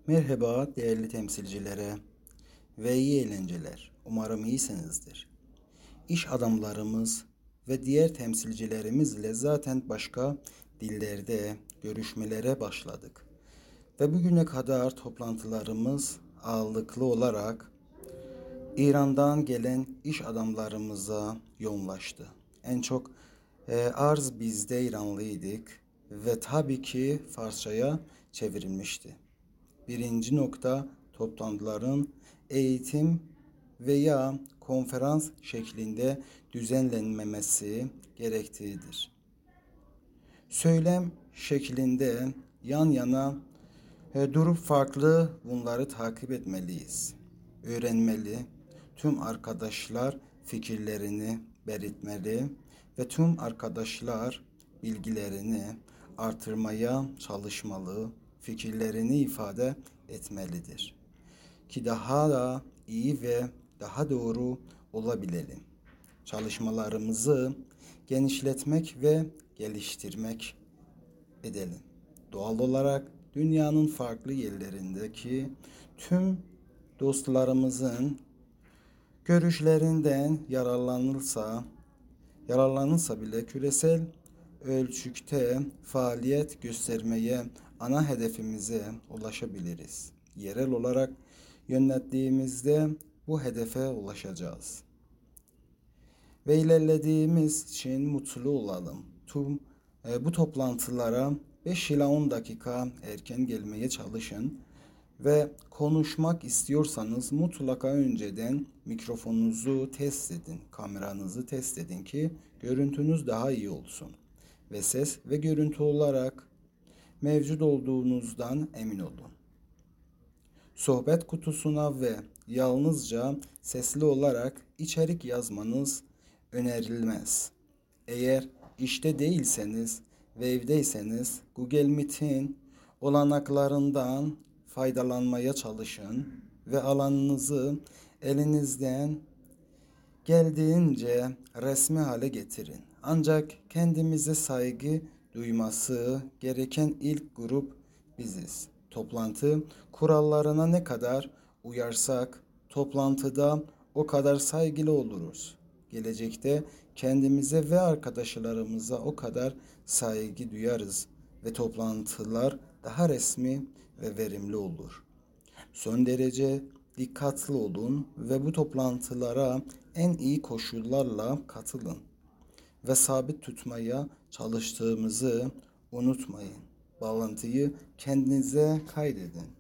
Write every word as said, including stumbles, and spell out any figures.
Merhaba değerli temsilcilere ve iyi eğlenceler. Umarım iyisinizdir. İş adamlarımız ve diğer temsilcilerimizle zaten başka dillerde görüşmelere başladık. Ve bugüne kadar toplantılarımız ağırlıklı olarak İran'dan gelen iş adamlarımıza yoğunlaştı. En çok e, arz bizde İranlıydık ve tabii ki Farsçaya çevrilmişti. Birinci nokta toplantıların eğitim veya konferans şeklinde düzenlenmemesi gerektiğidir. Söylem şeklinde yan yana e, durup farklı bunları takip etmeliyiz. Öğrenmeli, tüm arkadaşlar fikirlerini belirtmeli ve tüm arkadaşlar bilgilerini artırmaya çalışmalı, fikirlerini ifade etmelidir. Ki daha da iyi ve daha doğru olabilelim. Çalışmalarımızı genişletmek ve geliştirmek edelim. Doğal olarak dünyanın farklı yerlerindeki tüm dostlarımızın görüşlerinden yararlanılsa, yararlanılsa bile küresel ölçükte faaliyet göstermeye, ana hedefimize ulaşabiliriz. Yerel olarak yönettiğimizde bu hedefe ulaşacağız. Ve ilerlediğimiz için mutlu olalım. Tüm e, bu toplantılara beş ila on dakika erken gelmeye çalışın ve konuşmak istiyorsanız mutlaka önceden mikrofonunuzu test edin, kameranızı test edin ki görüntünüz daha iyi olsun ve ses ve görüntü olarak mevcut olduğunuzdan emin olun. Sohbet kutusuna ve yalnızca sesli olarak içerik yazmanız önerilmez. Eğer işte değilseniz ve evdeyseniz Google Meet'in olanaklarından faydalanmaya çalışın ve alanınızı elinizden geldiğince resmi hale getirin. Ancak kendimize saygı duyması gereken ilk grup biziz. Toplantı kurallarına ne kadar uyarsak toplantıda o kadar saygılı oluruz. Gelecekte kendimize ve arkadaşlarımıza o kadar saygı duyarız ve toplantılar daha resmi ve verimli olur. Son derece dikkatli olun ve bu toplantılara en iyi koşullarla katılın ve sabit tutmaya çalıştığımızı unutmayın. Bağlantıyı kendinize kaydedin.